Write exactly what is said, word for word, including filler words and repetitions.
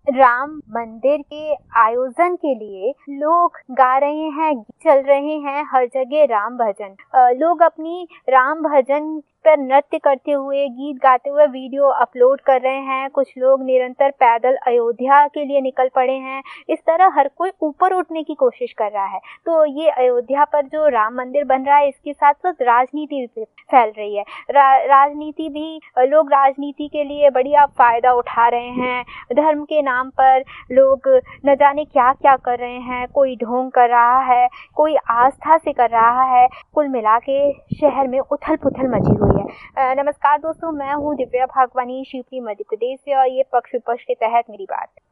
राम मंदिर के आयोजन के लिए लोग गा रहे हैं, चल रहे हैं हर जगह राम भजन। लोग अपनी राम भजन पर नृत्य करते हुए, गीत गाते हुए वीडियो अपलोड कर रहे हैं। कुछ लोग निरंतर पैदल अयोध्या के लिए निकल पड़े हैं। इस तरह हर कोई ऊपर उठने की कोशिश कर रहा है। तो ये अयोध्या पर जो राम मंदिर बन रहा है, इसके साथ साथ राजनीति भी फैल रही है। रा, राजनीति भी लोग राजनीति के लिए बढ़िया फायदा उठा रहे हैं। धर्म के नाम पर लोग न जाने क्या क्या कर रहे हैं। कोई ढोंग कर रहा है, कोई आस्था से कर रहा है। कुल मिला के शहर में उथल पुथल मची हुई है। नमस्कार दोस्तों, मैं हूँ दिव्या भागवानी, शिवपुरी मध्य प्रदेश से, और ये पक्ष विपक्ष के तहत मेरी बात।